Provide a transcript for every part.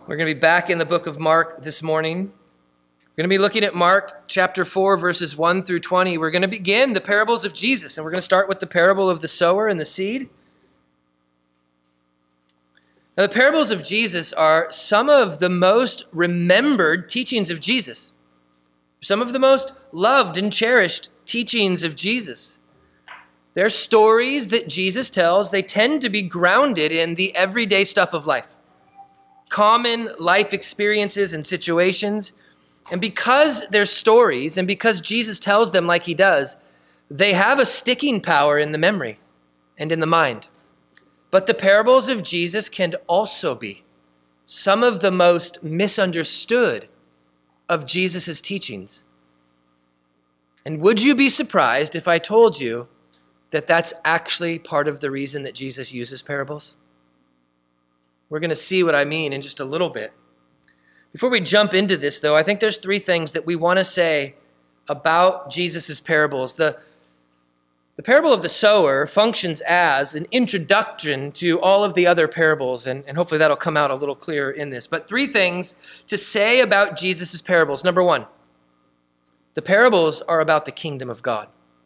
We're going to be back in the book of Mark this morning. We're going to be looking at Mark chapter 4, verses 1 through 20. We're going to begin the parables of Jesus, and we're going to start with the parable of the sower and the seed. Now, the parables of Jesus are some of the most remembered teachings of Jesus, some of the most loved and cherished teachings of Jesus. They're stories that Jesus tells. They tend to be grounded in the everyday stuff of life, common life experiences and situations. And because they're stories and because Jesus tells them like he does, they have a sticking power in the memory and in the mind. But the parables of Jesus can also be some of the most misunderstood of Jesus' teachings. And would you be surprised if I told you that that's actually part of the reason that Jesus uses parables? We're going to see what I mean in just a little bit. Before we jump into this, though, I think there's three things that we want to say about Jesus' parables. The parable of the sower functions as an introduction to all of the other parables, and hopefully that'll come out a little clearer in this. But three things to say about Jesus' parables. Number one, the parables are about the kingdom of God.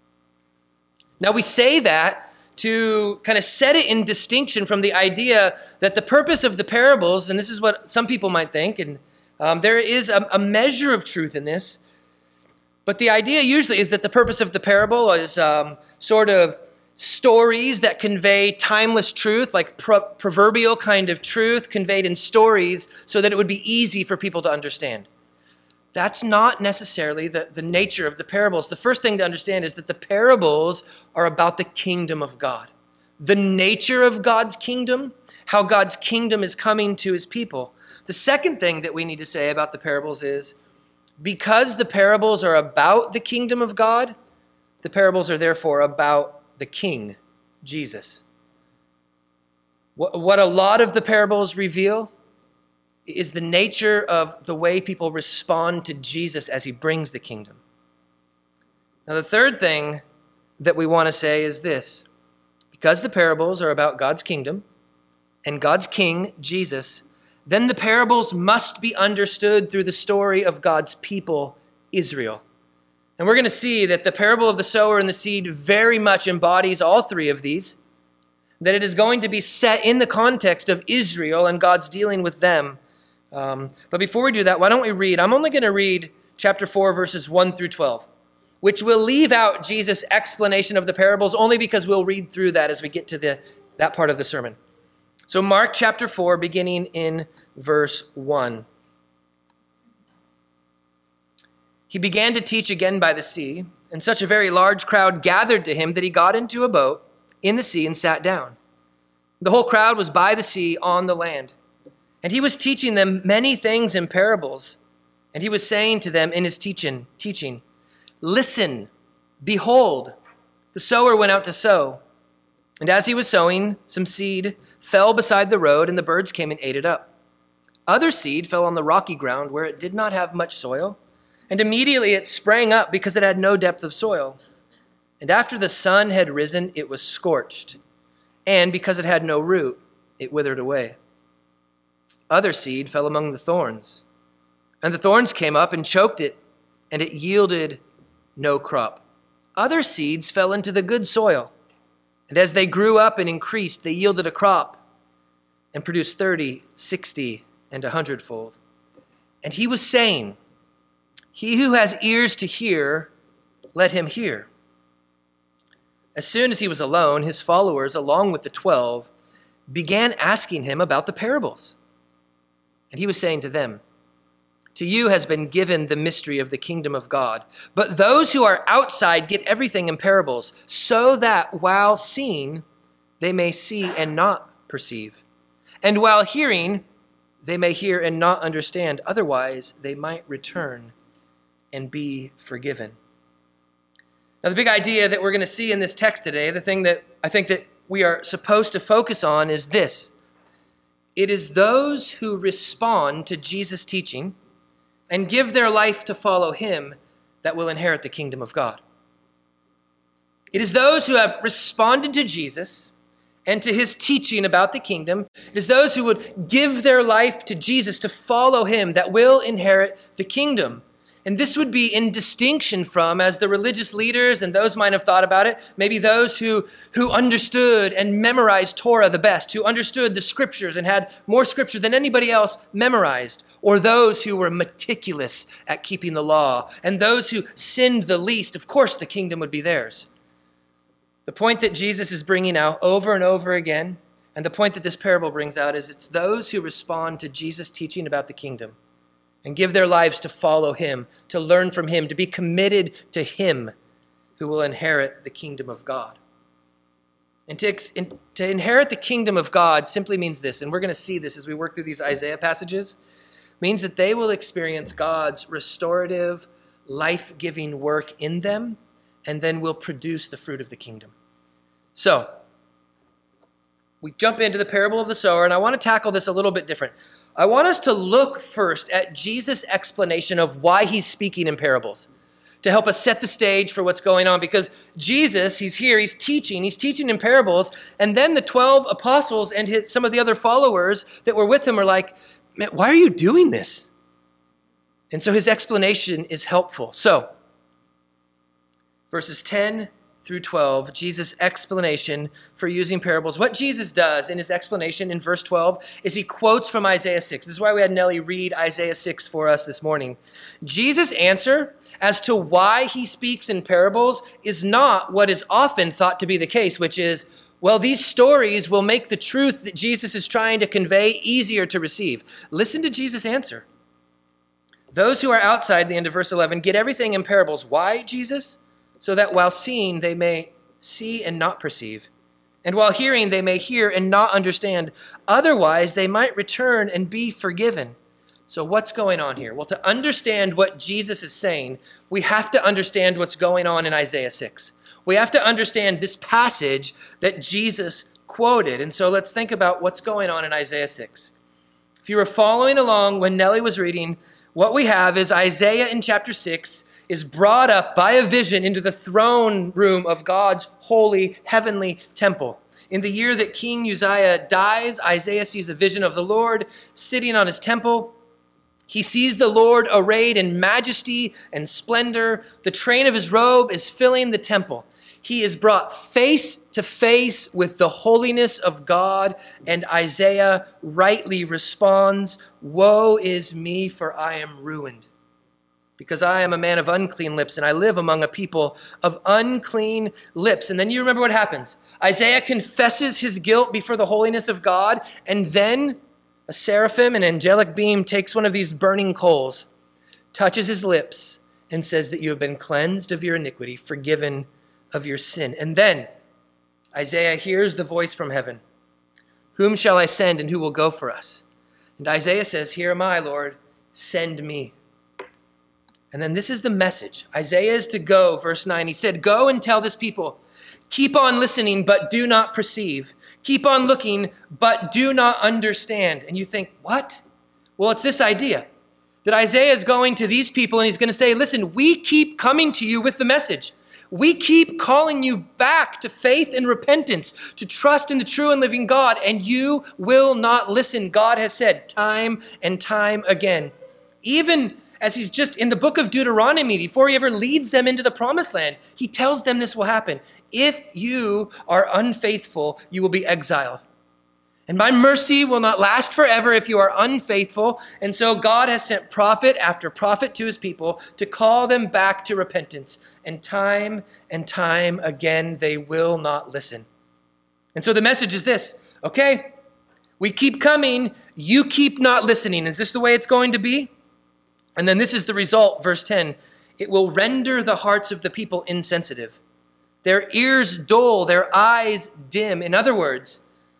Now, we say that to kind of set it in distinction from the idea that the purpose of the parables, and this is what some people might think, and there is a measure of truth in this, but the idea usually is that the purpose of the parable is sort of stories that convey timeless truth, like proverbial kind of truth conveyed in stories so that it would be easy for people to understand. That's not necessarily the nature of the parables. The first thing to understand is that the parables are about the kingdom of God, the nature of God's kingdom, how God's kingdom is coming to his people. The second thing that we need to say about the parables is because the parables are about the kingdom of God, the parables are therefore about the King, Jesus. What a lot of the parables reveal is the nature of the way people respond to Jesus as he brings the kingdom. Now, the third thing that we want to say is this. Because the parables are about God's kingdom and God's king, Jesus, then the parables must be understood through the story of God's people, Israel. And we're going to see that the parable of the sower and the seed very much embodies all three of these, that it is going to be set in the context of Israel and God's dealing with them. But before we do that, why don't we read? I'm only going to read chapter 4, verses 1 through 12, which will leave out Jesus' explanation of the parables only because we'll read through that as we get to that part of the sermon. So Mark chapter 4, beginning in verse 1. He began to teach again by the sea, and such a very large crowd gathered to him that he got into a boat in the sea and sat down. The whole crowd was by the sea on the land. And he was teaching them many things in parables. And he was saying to them in his teaching, "Listen, behold, the sower went out to sow. And as he was sowing, some seed fell beside the road, and the birds came and ate it up. Other seed fell on the rocky ground where it did not have much soil. And immediately it sprang up because it had no depth of soil. And after the sun had risen, it was scorched. And because it had no root, it withered away. Other seed fell among the thorns, and the thorns came up and choked it, and it yielded no crop. Other seeds fell into the good soil, and as they grew up and increased, they yielded a crop and produced 30, 60, and 100-fold. And he was saying, 'He who has ears to hear, let him hear.' As soon as he was alone, his followers, along with the 12, began asking him about the parables. And he was saying to them, 'To you has been given the mystery of the kingdom of God. But those who are outside get everything in parables, so that while seeing, they may see and not perceive. And while hearing, they may hear and not understand. Otherwise, they might return and be forgiven.'" Now, the big idea that we're going to see in this text today, the thing that I think that we are supposed to focus on is this. It is those who respond to Jesus' teaching and give their life to follow him that will inherit the kingdom of God. It is those who have responded to Jesus and to his teaching about the kingdom. It is those who would give their life to Jesus, to follow him, that will inherit the kingdom. And this would be in distinction from, as the religious leaders and those might have thought about it, maybe those who understood and memorized Torah the best, who understood the scriptures and had more scripture than anybody else memorized, or those who were meticulous at keeping the law, and those who sinned the least. Of course, the kingdom would be theirs. The point that Jesus is bringing out over and over again, and the point that this parable brings out, is it's those who respond to Jesus' teaching about the kingdom and give their lives to follow him, to learn from him, to be committed to him, who will inherit the kingdom of God. And to inherit the kingdom of God simply means this, and we're going to see this as we work through these Isaiah passages, means that they will experience God's restorative, life-giving work in them, and then will produce the fruit of the kingdom. So, we jump into the parable of the sower, and I want to tackle this a little bit different. I want us to look first at Jesus' explanation of why he's speaking in parables, to help us set the stage for what's going on. Because Jesus, he's here, he's teaching in parables, and then the 12 apostles and some of the other followers that were with him are like, man, why are you doing this? And so his explanation is helpful. So, verses 10 through 12, Jesus' explanation for using parables. What Jesus does in his explanation in verse 12 is he quotes from Isaiah 6. This is why we had Nellie read Isaiah 6 for us this morning. Jesus' answer as to why he speaks in parables is not what is often thought to be the case, which is, well, these stories will make the truth that Jesus is trying to convey easier to receive. Listen to Jesus' answer. Those who are outside, the end of verse 11, get everything in parables. Why, Jesus? So that while seeing, they may see and not perceive. And while hearing, they may hear and not understand. Otherwise, they might return and be forgiven. So what's going on here? Well, to understand what Jesus is saying, we have to understand what's going on in Isaiah 6. We have to understand this passage that Jesus quoted. And so let's think about what's going on in Isaiah 6. If you were following along when Nellie was reading, what we have is Isaiah in chapter 6 is brought up by a vision into the throne room of God's holy heavenly temple. In the year that King Uzziah dies, Isaiah sees a vision of the Lord sitting on his temple. He sees the Lord arrayed in majesty and splendor. The train of his robe is filling the temple. He is brought face to face with the holiness of God, and Isaiah rightly responds, "Woe is me, for I am ruined, because I am a man of unclean lips, and I live among a people of unclean lips." And then you remember what happens. Isaiah confesses his guilt before the holiness of God, and then a seraphim, an angelic being, takes one of these burning coals, touches his lips, and says that you have been cleansed of your iniquity, forgiven of your sin. And then Isaiah hears the voice from heaven. Whom shall I send, and who will go for us? And Isaiah says, "Here am I, Lord, send me." And then this is the message. Isaiah is to go, verse 9. He said, "Go and tell this people, keep on listening, but do not perceive. Keep on looking, but do not understand." And you think, what? Well, it's this idea that Isaiah is going to these people and he's going to say, listen, we keep coming to you with the message. We keep calling you back to faith and repentance, to trust in the true and living God, and you will not listen. God has said time and time again. Even as he's just in the book of Deuteronomy, before he ever leads them into the promised land, he tells them this will happen. If you are unfaithful, you will be exiled. And my mercy will not last forever if you are unfaithful. And so God has sent prophet after prophet to his people to call them back to repentance. And time again, they will not listen. And so the message is this, okay, we keep coming, you keep not listening. Is this the way it's going to be? And then this is the result, verse 10. It will render the hearts of the people insensitive, their ears dull, their eyes dim. In other words,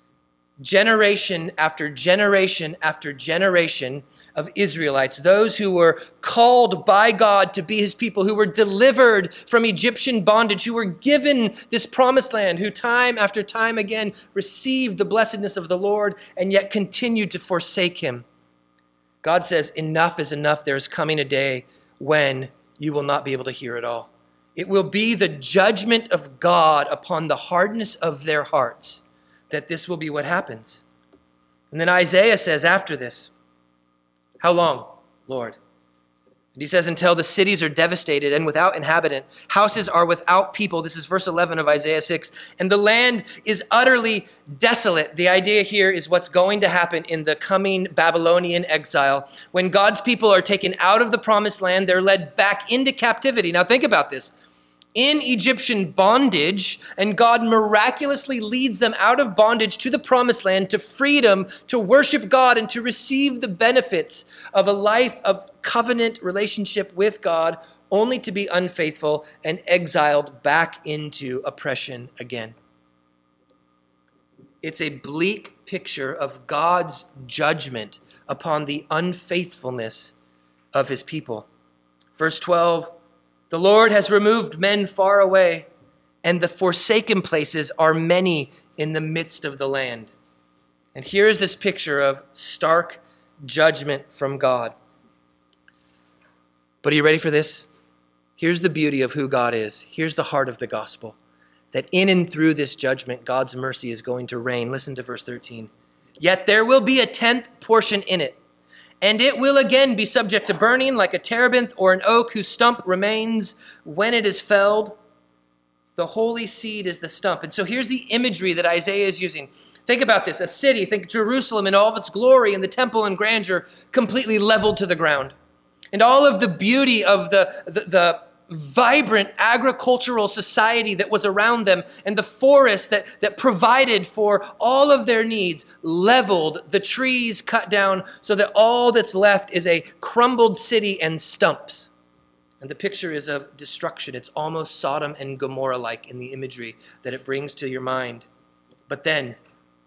generation after generation after generation of Israelites, those who were called by God to be his people, who were delivered from Egyptian bondage, who were given this promised land, who time after time again received the blessedness of the Lord and yet continued to forsake him. God says, enough is enough. There is coming a day when you will not be able to hear it all. It will be the judgment of God upon the hardness of their hearts. that this will be what happens. And then Isaiah says after this, how long, Lord? And he says, until the cities are devastated and without inhabitant, houses are without people. This is verse 11 of Isaiah 6. And the land is utterly desolate. The idea here is what's going to happen in the coming Babylonian exile. When God's people are taken out of the promised land, they're led back into captivity. Now think about this. In Egyptian bondage, and God miraculously leads them out of bondage to the promised land, to freedom, to worship God, and to receive the benefits of a life of covenant relationship with God, only to be unfaithful and exiled back into oppression again. It's a bleak picture of God's judgment upon the unfaithfulness of his people. Verse 12, the Lord has removed men far away, and the forsaken places are many in the midst of the land. And here is this picture of stark judgment from God. But are you ready for this? Here's the beauty of who God is. Here's the heart of the gospel. That in and through this judgment, God's mercy is going to reign. Listen to verse 13. Yet there will be a 10th portion in it, and it will again be subject to burning like a terebinth or an oak whose stump remains when it is felled. The holy seed is the stump. And so here's the imagery that Isaiah is using. Think about this. A city, think Jerusalem in all of its glory and the temple and grandeur completely leveled to the ground. And all of the beauty of the vibrant agricultural society that was around them and the forest that provided for all of their needs, leveled, the trees cut down so that all that's left is a crumbled city and stumps. And the picture is of destruction. It's almost Sodom and Gomorrah-like in the imagery that it brings to your mind. But then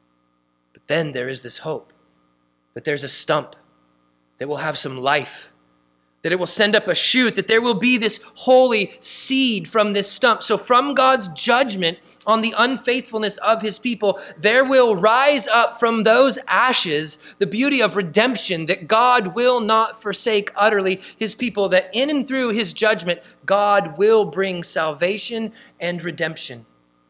there is this hope that there's a stump that will have some life, that it will send up a shoot, that there will be this holy seed from this stump. So from God's judgment on the unfaithfulness of his people, there will rise up from those ashes the beauty of redemption, that God will not forsake utterly his people, that in and through his judgment, God will bring salvation and redemption.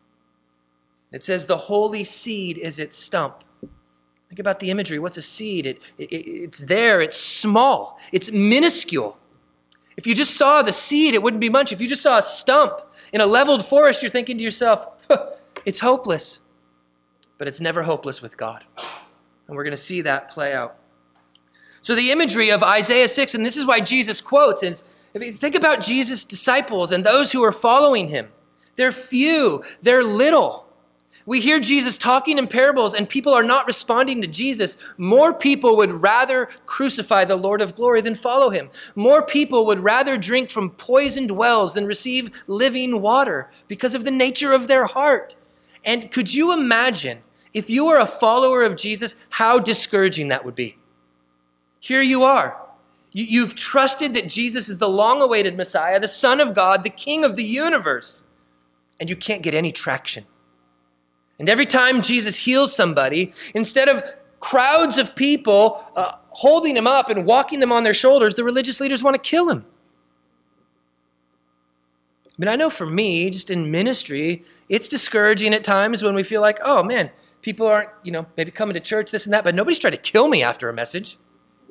It says the holy seed is its stump. Think about the imagery. What's a seed? It's there. It's small. It's minuscule. If you just saw the seed, it wouldn't be much. If you just saw a stump in a leveled forest, you're thinking to yourself, it's hopeless. But it's never hopeless with God. And we're going to see that play out. So the imagery of Isaiah 6, and this is why Jesus quotes, is if you think about Jesus' disciples and those who are following him, they're few, they're little. We hear Jesus talking in parables and people are not responding to Jesus. More people would rather crucify the Lord of glory than follow him. More people would rather drink from poisoned wells than receive living water because of the nature of their heart. And could you imagine, if you are a follower of Jesus, how discouraging that would be? Here you are. You've trusted that Jesus is the long-awaited Messiah, the Son of God, the King of the universe, and you can't get any traction. And every time Jesus heals somebody, instead of crowds of people holding him up and walking them on their shoulders, the religious leaders want to kill him. I mean, I know for me, just in ministry, it's discouraging at times when we feel like, oh man, people aren't, maybe coming to church, this and that, but nobody's trying to kill me after a message.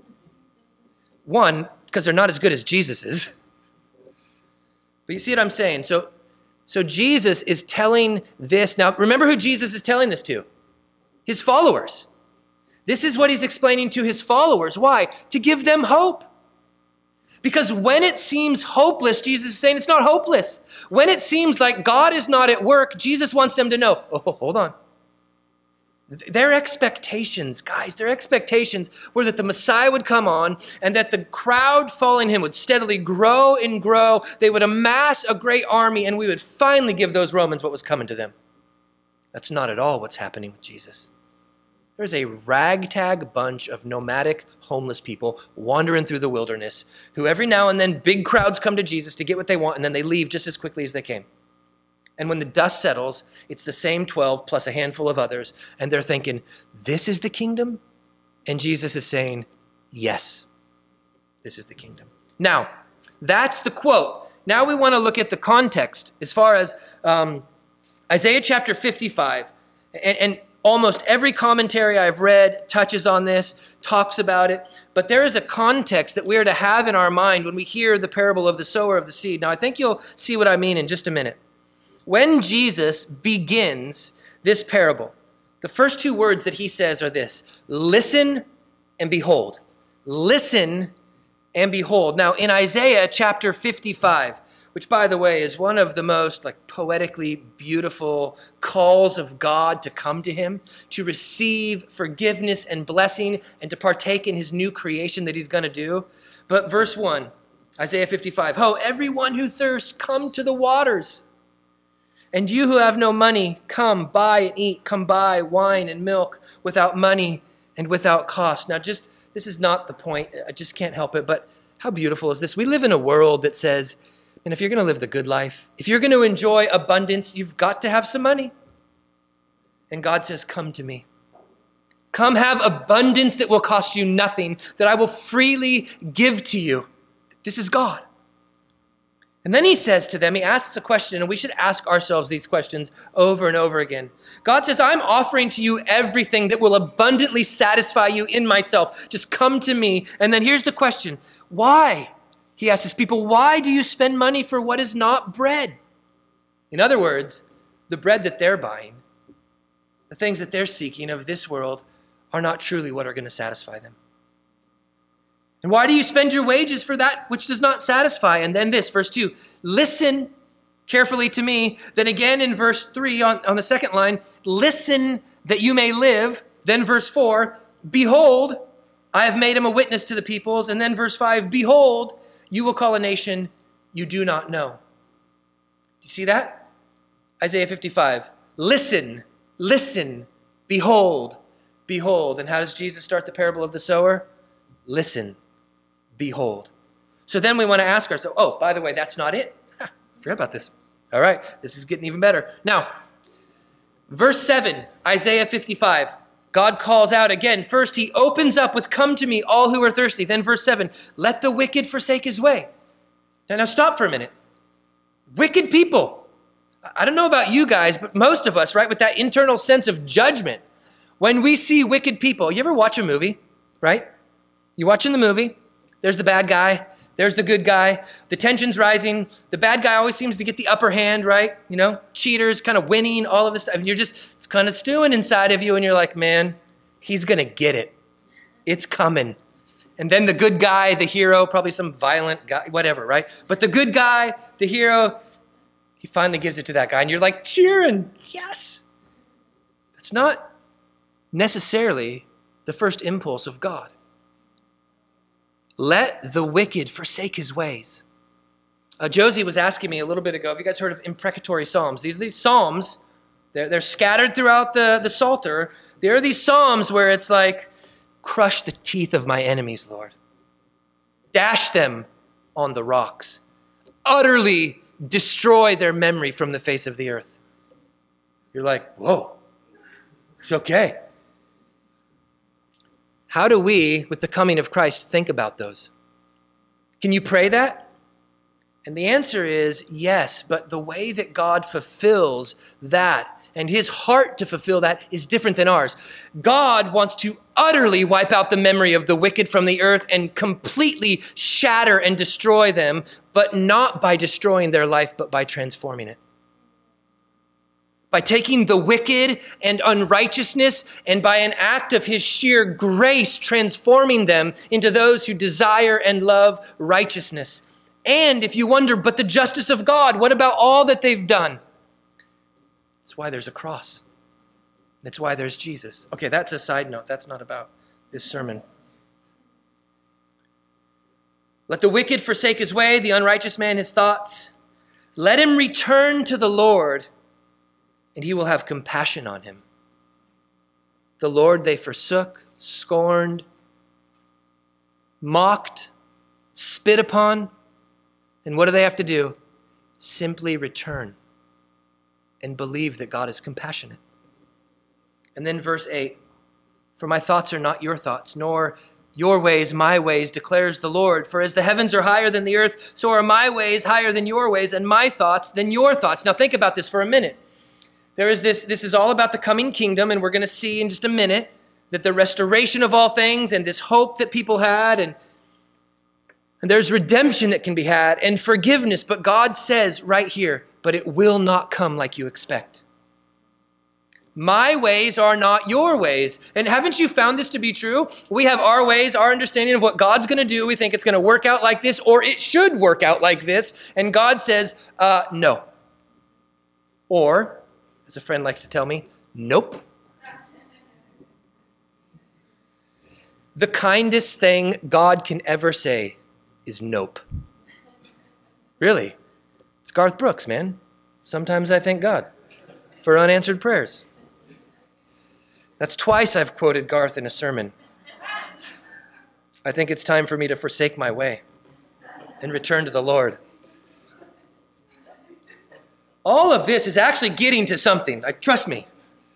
One, because they're not as good as Jesus is. But you see what I'm saying? So Jesus is telling this. Now, remember who Jesus is telling this to? His followers. This is what he's explaining to his followers. Why? To give them hope. Because when it seems hopeless, Jesus is saying it's not hopeless. When it seems like God is not at work, Jesus wants them to know, oh, hold on. Their expectations, guys, their expectations were that the Messiah would come on and that the crowd following him would steadily grow and grow. They would amass a great army and we would finally give those Romans what was coming to them. That's not at all what's happening with Jesus. There's a ragtag bunch of nomadic, homeless people wandering through the wilderness who every now and then big crowds come to Jesus to get what they want and then they leave just as quickly as they came. And when the dust settles, it's the same 12 plus a handful of others. And they're thinking, this is the kingdom? And Jesus is saying, yes, this is the kingdom. Now, that's the quote. Now we want to look at the context as far as Isaiah chapter 55. And Almost every commentary I've read touches on this, talks about it, but there is a context that we are to have in our mind when we hear the parable of the sower of the seed. Now, I think you'll see what I mean in just a minute. When Jesus begins this parable, the first two words that he says are this: listen and behold. Listen and behold. Now, in Isaiah chapter 55, which, by the way, is one of the most poetically beautiful calls of God to come to him, to receive forgiveness and blessing, and to partake in his new creation that he's going to do. But verse 1, Isaiah 55, "Ho, everyone who thirsts, come to the waters. And you who have no money, come buy and eat. Come buy wine and milk without money and without cost." Now, this is not the point. I just can't help it. But how beautiful is this? We live in a world that says, and if you're going to live the good life, if you're going to enjoy abundance, you've got to have some money. And God says, come to me. Come have abundance that will cost you nothing, that I will freely give to you. This is God. And then he says to them, he asks a question, and we should ask ourselves these questions over and over again. God says, I'm offering to you everything that will abundantly satisfy you in myself. Just come to me. And then here's the question. Why? He asks his people, why do you spend money for what is not bread? In other words, the bread that they're buying, the things that they're seeking of this world are not truly what are going to satisfy them. And why do you spend your wages for that which does not satisfy? And then this, verse 2, listen carefully to me. Then again in verse 3 on the second line, listen that you may live. Then verse 4, behold, I have made him a witness to the peoples. And then verse 5, behold, you will call a nation you do not know. Do you see that? Isaiah 55. Listen, listen, behold, behold. And how does Jesus start the parable of the sower? Listen, behold. So then we want to ask ourselves, oh, by the way, that's not it. I forgot about this. All right, this is getting even better. Now, verse 7, Isaiah 55. God calls out again. First, he opens up with, come to me, all who are thirsty. Then verse 7, let the wicked forsake his way. Now stop for a minute. Wicked people. I don't know about you guys, but most of us, right, with that internal sense of judgment, when we see wicked people, you ever watch a movie, right? You're watching the movie. There's the bad guy. There's the good guy. The tension's rising. The bad guy always seems to get the upper hand, right? You know, cheaters kind of winning, all of this stuff. And it's kind of stewing inside of you. And you're like, man, he's going to get it. It's coming. And then the good guy, the hero, probably some violent guy, whatever, right? But the good guy, the hero, he finally gives it to that guy. And you're like cheering. Yes. That's not necessarily the first impulse of God. Let the wicked forsake his ways. Josie was asking me a little bit ago, have you guys heard of imprecatory psalms? These psalms, they're scattered throughout the Psalter. There are these psalms where it's like, crush the teeth of my enemies, Lord. Dash them on the rocks. Utterly destroy their memory from the face of the earth. You're like, whoa, it's okay. How do we, with the coming of Christ, think about those? Can you pray that? And the answer is yes, but the way that God fulfills that and his heart to fulfill that is different than ours. God wants to utterly wipe out the memory of the wicked from the earth and completely shatter and destroy them, but not by destroying their life, but by transforming it. By taking the wicked and unrighteousness and by an act of his sheer grace, transforming them into those who desire and love righteousness. And if you wonder, but the justice of God, what about all that they've done? That's why there's a cross. That's why there's Jesus. Okay, that's a side note. That's not about this sermon. Let the wicked forsake his way, the unrighteous man his thoughts. Let him return to the Lord, and he will have compassion on him. The Lord they forsook, scorned, mocked, spit upon. And what do they have to do? Simply return and believe that God is compassionate. And then verse 8, for my thoughts are not your thoughts, nor your ways my ways, declares the Lord. For as the heavens are higher than the earth, so are my ways higher than your ways, and my thoughts than your thoughts. Now think about this for a minute. There is this is all about the coming kingdom, and we're going to see in just a minute that the restoration of all things and this hope that people had, and there's redemption that can be had and forgiveness. But God says right here, but it will not come like you expect. My ways are not your ways. And haven't you found this to be true? We have our ways, our understanding of what God's going to do. We think it's going to work out like this, or it should work out like this. And God says, no. Or, as a friend likes to tell me, nope. The kindest thing God can ever say is nope. Really. It's Garth Brooks, man. Sometimes I thank God for unanswered prayers. That's twice I've quoted Garth in a sermon. I think it's time for me to forsake my way and return to the Lord. All of this is actually getting to something. Trust me.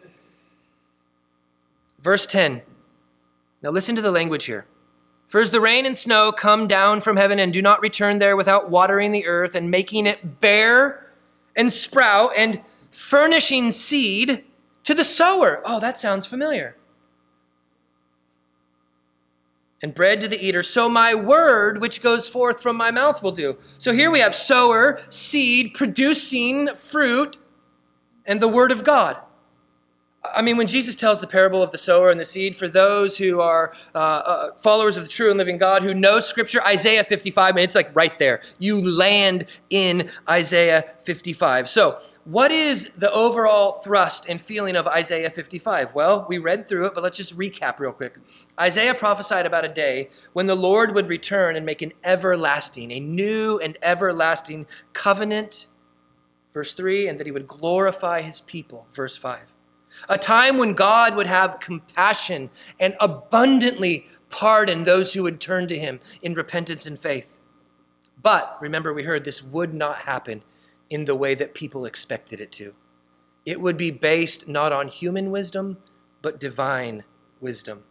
Verse 10. Now listen to the language here. For as the rain and snow come down from heaven and do not return there without watering the earth and making it bear and sprout and furnishing seed to the sower. Oh, that sounds familiar. And bread to the eater. So my word, which goes forth from my mouth, will do. So here we have sower, seed, producing fruit, and the word of God. I mean, when Jesus tells the parable of the sower and the seed, for those who are followers of the true and living God, who know Scripture, Isaiah 55, it's like right there. You land in Isaiah 55. So what is the overall thrust and feeling of Isaiah 55? Well, we read through it, but let's just recap real quick. Isaiah prophesied about a day when the Lord would return and make an everlasting, a new and everlasting covenant, verse 3, and that he would glorify his people, verse 5. A time when God would have compassion and abundantly pardon those who would turn to him in repentance and faith. But remember, we heard this would not happen in the way that people expected it to. It would be based not on human wisdom, but divine wisdom.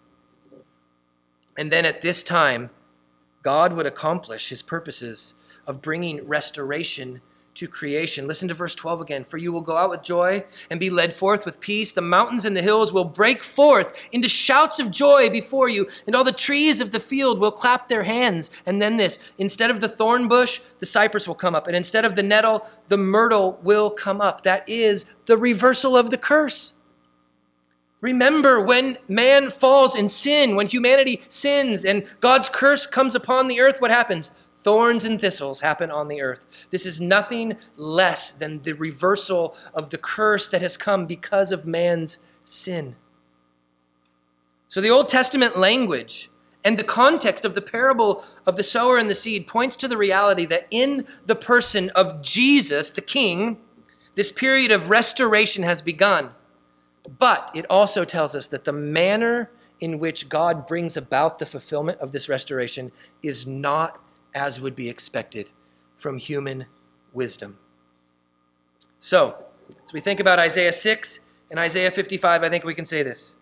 And then at this time, God would accomplish his purposes of bringing restoration to creation. Listen to verse 12 again. For you will go out with joy and be led forth with peace. The mountains and the hills will break forth into shouts of joy before you, and all the trees of the field will clap their hands. And then this, instead of the thorn bush, the cypress will come up, and instead of the nettle, the myrtle will come up. That is the reversal of the curse. Remember, when man falls in sin, when humanity sins and God's curse comes upon the earth, what happens? Thorns and thistles happen on the earth. This is nothing less than the reversal of the curse that has come because of man's sin. So the Old Testament language and the context of the parable of the sower and the seed points to the reality that in the person of Jesus, the King, this period of restoration has begun. But it also tells us that the manner in which God brings about the fulfillment of this restoration is not as would be expected from human wisdom. So, as we think about Isaiah 6 and Isaiah 55, I think we can say this.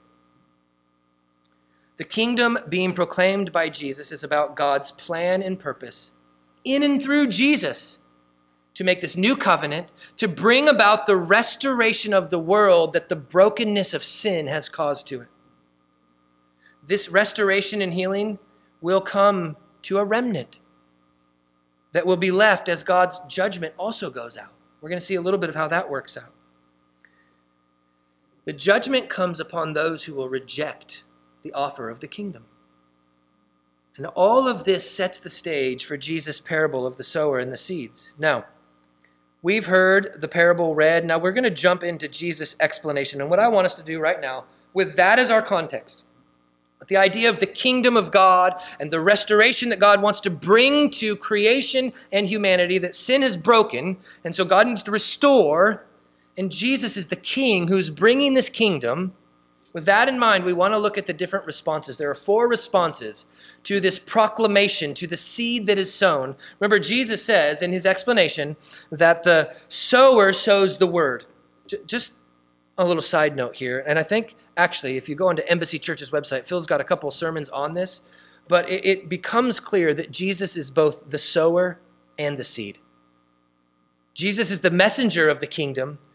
The kingdom being proclaimed by Jesus is about God's plan and purpose in and through Jesus to make this new covenant, to bring about the restoration of the world that the brokenness of sin has caused to it. This restoration and healing will come to a remnant that will be left as God's judgment also goes out. We're going to see a little bit of how that works out. The judgment comes upon those who will reject the offer of the kingdom. And all of this sets the stage for Jesus' parable of the sower and the seeds. Now, we've heard the parable read. Now we're going to jump into Jesus' explanation. And what I want us to do right now, with that as our context, the idea of the kingdom of God and the restoration that God wants to bring to creation and humanity that sin has broken, and so God needs to restore, and Jesus is the king who's bringing this kingdom. With that in mind, we want to look at the different responses. There are 4 responses to this proclamation, to the seed that is sown. Remember, Jesus says in his explanation that the sower sows the word. Just a little side note here, and I think actually if you go onto Embassy Church's website, Phil's got a couple sermons on this, but it becomes clear that Jesus is both the sower and the seed. Jesus is the messenger of the kingdom.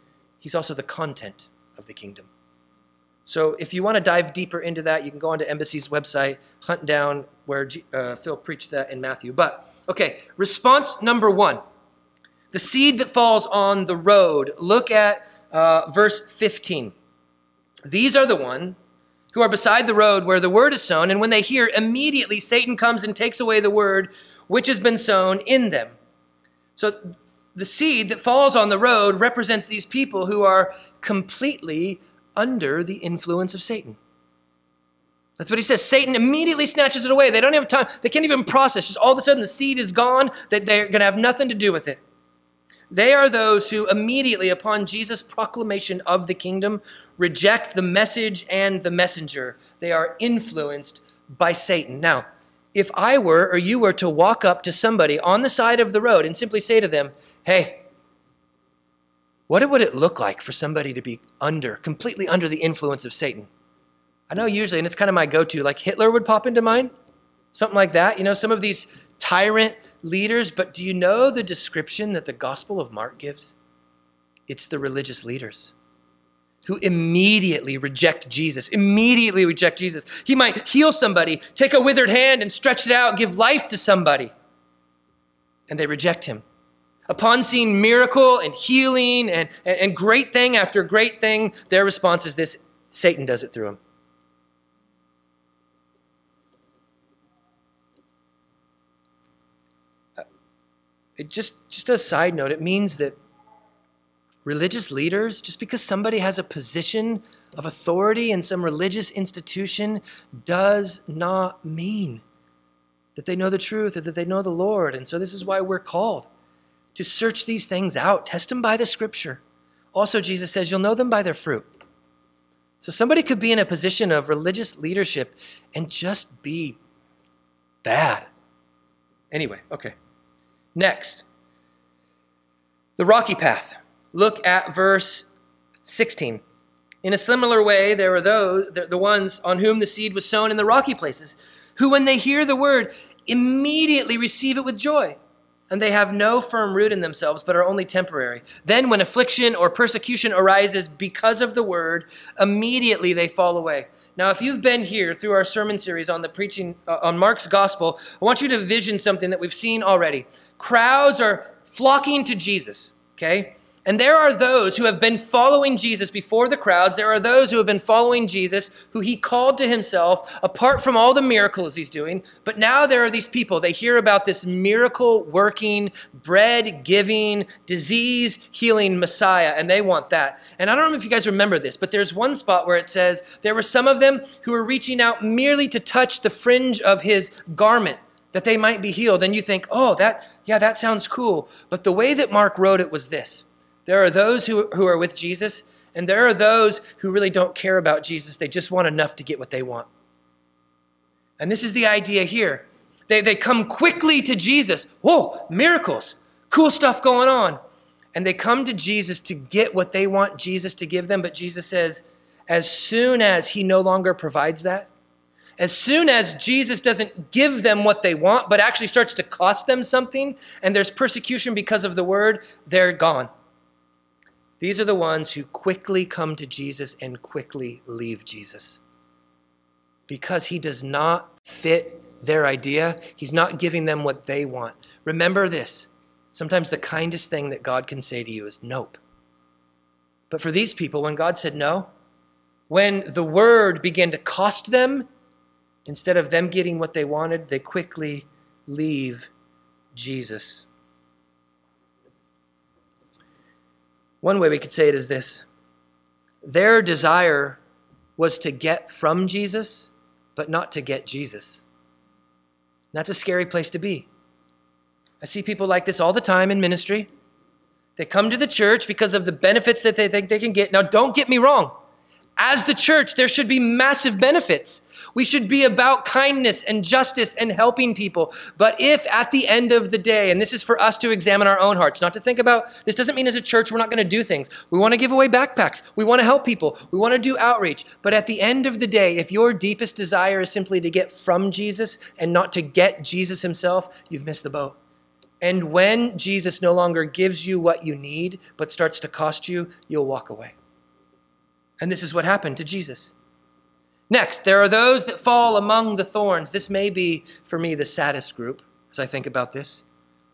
He's also the content of the kingdom. So if you want to dive deeper into that, you can go onto Embassy's website, hunt down where Phil preached that in Matthew. But, okay, response number 1. The seed that falls on the road. Look at verse 15. These are the one who are beside the road where the word is sown, and when they hear, immediately Satan comes and takes away the word which has been sown in them. So the seed that falls on the road represents these people who are completely under the influence of Satan. That's what he says. Satan immediately snatches it away. They don't have time. They can't even process. Just all of a sudden the seed is gone, that they're going to have nothing to do with it. They are those who immediately, upon Jesus' proclamation of the kingdom, reject the message and the messenger. They are influenced by Satan. Now, if I were or you were to walk up to somebody on the side of the road and simply say to them, hey, what would it look like for somebody to be completely under the influence of Satan? I know usually, and it's kind of my go-to, like Hitler would pop into mind, something like that. You know, some of these tyrant leaders, but do you know the description that the Gospel of Mark gives? It's the religious leaders who immediately reject Jesus, He might heal somebody, take a withered hand and stretch it out, give life to somebody, and they reject him. Upon seeing miracle and healing and great thing after great thing, their response is this: Satan does it through him. Just a side note, it means that religious leaders, just because somebody has a position of authority in some religious institution, does not mean that they know the truth or that they know the Lord. And so this is why we're called to search these things out, test them by the scripture. Also, Jesus says you'll know them by their fruit. So somebody could be in a position of religious leadership and just be bad. Anyway, okay. Next, the rocky path. Look at verse 16. In a similar way, there are the ones on whom the seed was sown in the rocky places, who when they hear the word, immediately receive it with joy. And they have no firm root in themselves, but are only temporary. Then when affliction or persecution arises because of the word, immediately they fall away. Now, if you've been here through our sermon series on the preaching on Mark's gospel, I want you to vision something that we've seen already. Crowds are flocking to Jesus, okay? And there are those who have been following Jesus before the crowds. There are those who have been following Jesus who he called to himself apart from all the miracles he's doing. But now there are these people. They hear about this miracle working, bread giving, disease healing Messiah, and they want that. And I don't know if you guys remember this, but there's one spot where it says there were some of them who were reaching out merely to touch the fringe of his garment that they might be healed. And you think, oh, that sounds cool. But the way that Mark wrote it was this. There are those who are with Jesus, and there are those who really don't care about Jesus. They just want enough to get what they want. And this is the idea here. They come quickly to Jesus. Whoa, miracles, cool stuff going on. And they come to Jesus to get what they want Jesus to give them. But Jesus says, as soon as he no longer provides that, as soon as Jesus doesn't give them what they want, but actually starts to cost them something, and there's persecution because of the word, they're gone. These are the ones who quickly come to Jesus and quickly leave Jesus. Because he does not fit their idea. He's not giving them what they want. Remember this. Sometimes the kindest thing that God can say to you is nope. But for these people, when God said no, when the word began to cost them, instead of them getting what they wanted, they quickly leave Jesus. One way we could say it is this. Their desire was to get from Jesus, but not to get Jesus. That's a scary place to be. I see people like this all the time in ministry. They come to the church because of the benefits that they think they can get. Now, don't get me wrong. As the church, there should be massive benefits. We should be about kindness and justice and helping people. But if at the end of the day, and this is for us to examine our own hearts, not to think about, this doesn't mean as a church we're not going to do things. We want to give away backpacks. We want to help people. We want to do outreach. But at the end of the day, if your deepest desire is simply to get from Jesus and not to get Jesus himself, you've missed the boat. And when Jesus no longer gives you what you need, but starts to cost you, you'll walk away. And this is what happened to Jesus. Next, there are those that fall among the thorns. This may be, for me, the saddest group as I think about this.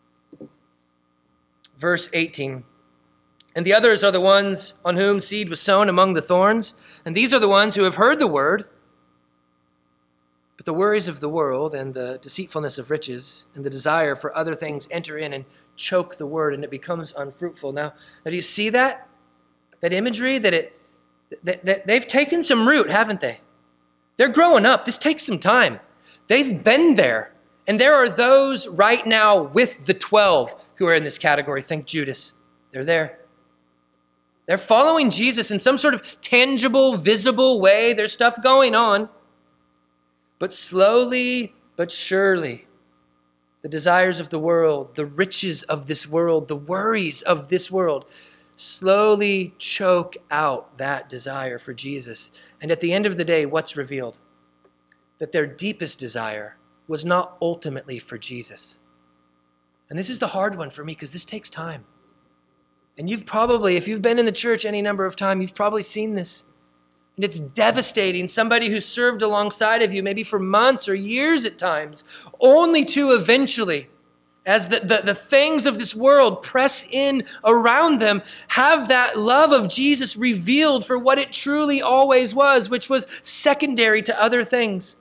Verse 18. And the others are the ones on whom seed was sown among the thorns. And these are the ones who have heard the word, but the worries of the world and the deceitfulness of riches and the desire for other things enter in and choke the word, and it becomes unfruitful. Now do you see that? That imagery, that they've taken some root, haven't they? They're growing up. This takes some time. They've been there. And there are those right now with the 12 who are in this category. Think Judas. They're there. They're following Jesus in some sort of tangible, visible way. There's stuff going on. But slowly but surely, the desires of the world, the riches of this world, the worries of this world, slowly choke out that desire for Jesus. And at the end of the day, what's revealed? That their deepest desire was not ultimately for Jesus. And this is the hard one for me because this takes time. And you've probably, if you've been in the church any number of times, you've probably seen this. And it's devastating. Somebody who served alongside of you, maybe for months or years at times, only to eventually, as the things of this world press in around them, have that love of Jesus revealed for what it truly always was, which was secondary to other things.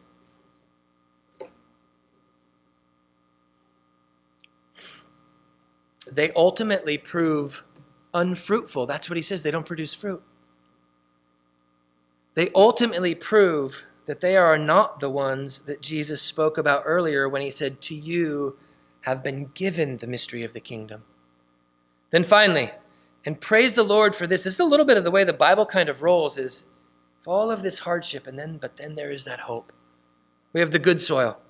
They ultimately prove unfruitful. That's what he says. They don't produce fruit. They ultimately prove that they are not the ones that Jesus spoke about earlier when he said, "To you have been given the mystery of the kingdom." Then finally, and praise the Lord for this. This is a little bit of the way the Bible kind of rolls, is all of this hardship, but then there is that hope. We have the good soil.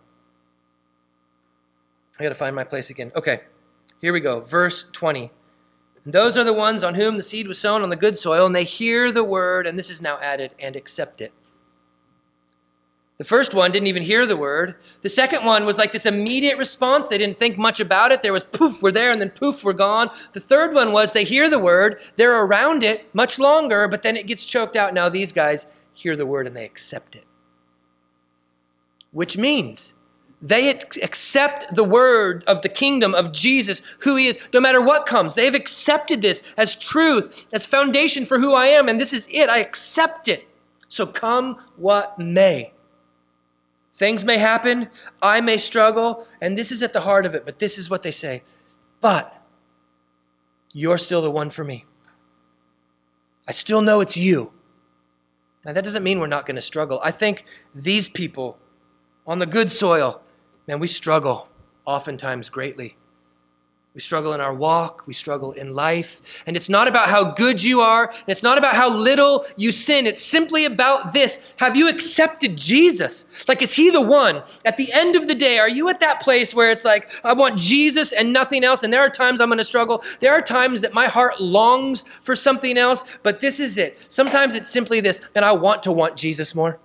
I got to find my place again. Okay, here we go. Verse 20. And those are the ones on whom the seed was sown on the good soil, and they hear the word, and this is now added, and accept it. The first one didn't even hear the word. The second one was like this immediate response. They didn't think much about it. There was poof, we're there, and then poof, we're gone. The third one was they hear the word, they're around it much longer, but then it gets choked out. Now these guys hear the word and they accept it. Which means they accept the word of the kingdom of Jesus, who he is, no matter what comes. They've accepted this as truth, as foundation for who I am, and this is it. I accept it. So come what may. Things may happen, I may struggle, and this is at the heart of it, but this is what they say. But you're still the one for me. I still know it's you. Now that doesn't mean we're not going to struggle. I think these people on the good soil, man, we struggle oftentimes greatly. We struggle in our walk. We struggle in life. And it's not about how good you are. And it's not about how little you sin. It's simply about this. Have you accepted Jesus? Like, is he the one? At the end of the day, are you at that place where it's like, I want Jesus and nothing else? And there are times I'm going to struggle. There are times that my heart longs for something else. But this is it. Sometimes it's simply this. And I want to want Jesus more.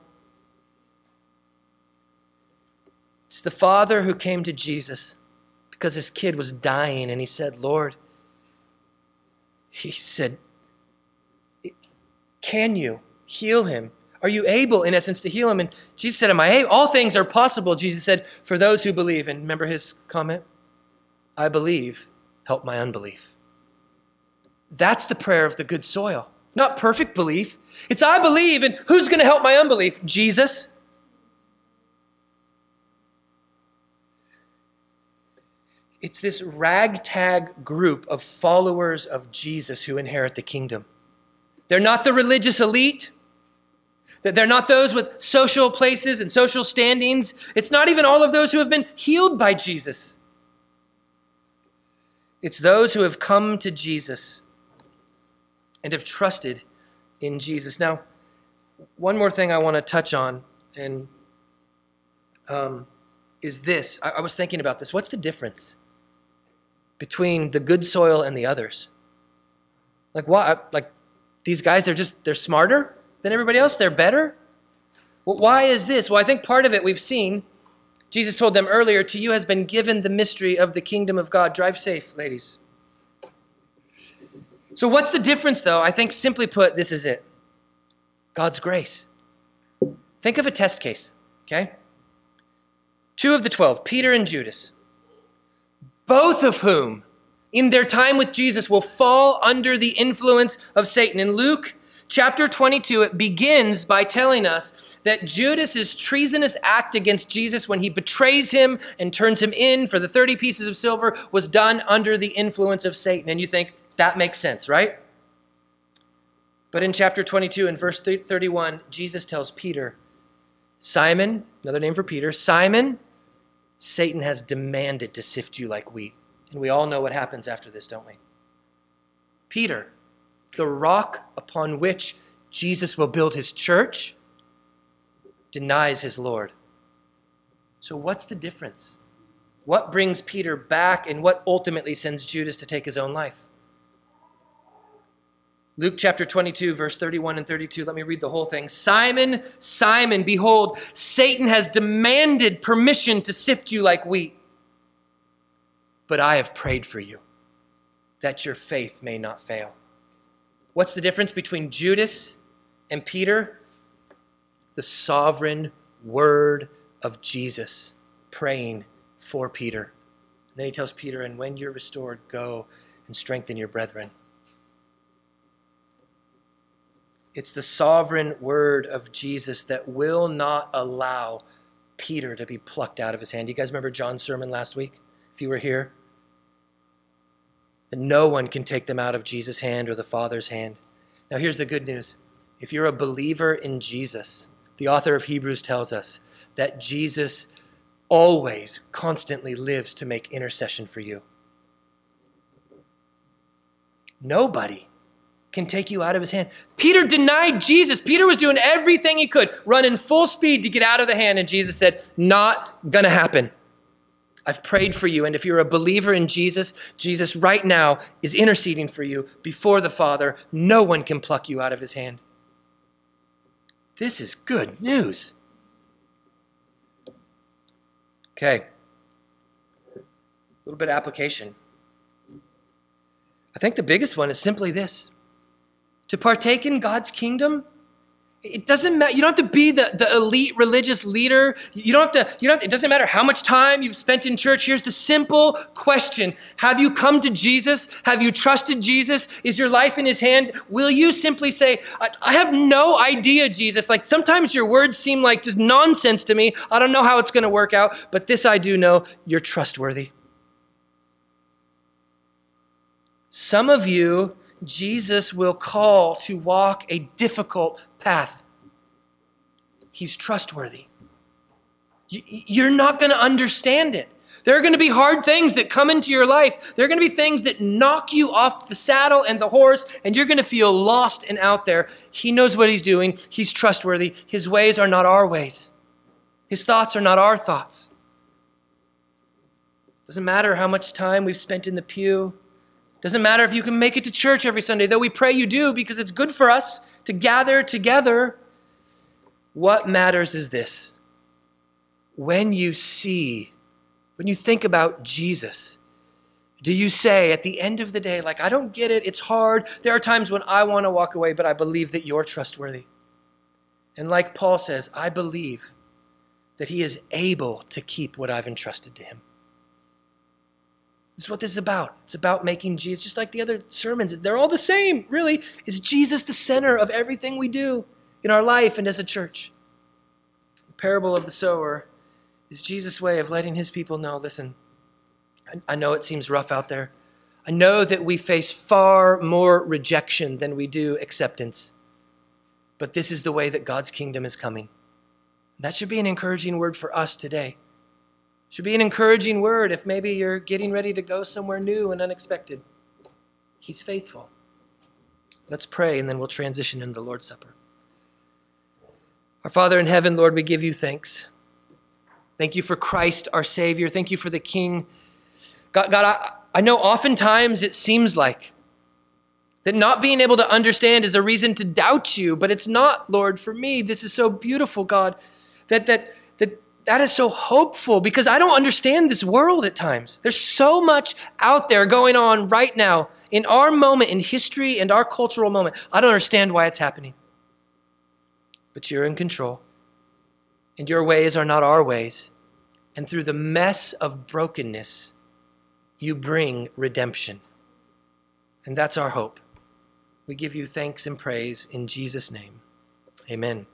It's the father who came to Jesus because his kid was dying, and he said, Lord, he said, can you heal him? Are you able, in essence, to heal him? And Jesus said, am I able? All things are possible. Jesus said, for those who believe. And remember his comment? I believe, help my unbelief. That's the prayer of the good soil. Not perfect belief. It's I believe, and who's going to help my unbelief? Jesus. It's this ragtag group of followers of Jesus who inherit the kingdom. They're not the religious elite. They're not those with social places and social standings. It's not even all of those who have been healed by Jesus. It's those who have come to Jesus and have trusted in Jesus. Now, one more thing I want to touch on and is this. I was thinking about this. What's the difference between the good soil and the others? Like what? Like these guys, they're smarter than everybody else? They're better? Well, why is this? Well, I think part of it we've seen Jesus told them earlier, to you has been given the mystery of the kingdom of God. Drive safe, ladies. So what's the difference, though? I think simply put, this is it. God's grace. Think of a test case, okay? 2 of the 12, Peter and Judas, both of whom in their time with Jesus will fall under the influence of Satan. In Luke chapter 22, it begins by telling us that Judas's treasonous act against Jesus when he betrays him and turns him in for the 30 pieces of silver was done under the influence of Satan. And you think, that makes sense, right? But in chapter 22, in verse 31, Jesus tells Peter, Simon, another name for Peter, Simon, Satan has demanded to sift you like wheat. And we all know what happens after this, don't we? Peter, the rock upon which Jesus will build his church, denies his Lord. So what's the difference? What brings Peter back and what ultimately sends Judas to take his own life? Luke chapter 22, verse 31 and 32. Let me read the whole thing. Simon, Simon, behold, Satan has demanded permission to sift you like wheat. But I have prayed for you, that your faith may not fail. What's the difference between Judas and Peter? The sovereign word of Jesus praying for Peter. And then he tells Peter, and when you're restored, go and strengthen your brethren. It's the sovereign word of Jesus that will not allow Peter to be plucked out of his hand. You guys remember John's sermon last week, if you were here? And no one can take them out of Jesus' hand or the Father's hand. Now here's the good news. If you're a believer in Jesus, the author of Hebrews tells us that Jesus always, constantly lives to make intercession for you. Nobody can take you out of his hand. Peter denied Jesus. Peter was doing everything he could, running full speed to get out of the hand. And Jesus said, not gonna happen. I've prayed for you. And if you're a believer in Jesus, Jesus right now is interceding for you before the Father. No one can pluck you out of his hand. This is good news. Okay. A little bit of application. I think the biggest one is simply this. To partake in God's kingdom, it doesn't matter. You don't have to be the elite religious leader. It doesn't matter how much time you've spent in church. Here's the simple question. Have you come to Jesus? Have you trusted Jesus? Is your life in his hand? Will you simply say, I have no idea, Jesus. Like sometimes your words seem like just nonsense to me. I don't know how it's going to work out, but this I do know, you're trustworthy. Some of you, Jesus will call to walk a difficult path. He's trustworthy. You're not going to understand it. There are going to be hard things that come into your life. There are going to be things that knock you off the saddle and the horse, and you're going to feel lost and out there. He knows what he's doing. He's trustworthy. His ways are not our ways. His thoughts are not our thoughts. Doesn't matter how much time we've spent in the pew. Doesn't matter if you can make it to church every Sunday, though we pray you do because it's good for us to gather together. What matters is this. When you think about Jesus, do you say at the end of the day, like, I don't get it, it's hard. There are times when I want to walk away, but I believe that you're trustworthy. And like Paul says, I believe that he is able to keep what I've entrusted to him. This is what this is about. It's about making Jesus, just like the other sermons, they're all the same, really. Is Jesus the center of everything we do in our life and as a church? The parable of the sower is Jesus' way of letting his people know, listen, I know it seems rough out there. I know that we face far more rejection than we do acceptance. But this is the way that God's kingdom is coming. That should be an encouraging word for us today. Should be an encouraging word if maybe you're getting ready to go somewhere new and unexpected. He's faithful. Let's pray and then we'll transition into the Lord's Supper. Our Father in heaven, Lord, we give you thanks. Thank you for Christ, our Savior. Thank you for the King. God, I know oftentimes it seems like that not being able to understand is a reason to doubt you, but it's not, Lord, for me. This is so beautiful, God, that That is so hopeful because I don't understand this world at times. There's so much out there going on right now in our moment in history and our cultural moment. I don't understand why it's happening. But you're in control. And your ways are not our ways. And through the mess of brokenness, you bring redemption. And that's our hope. We give you thanks and praise in Jesus' name. Amen.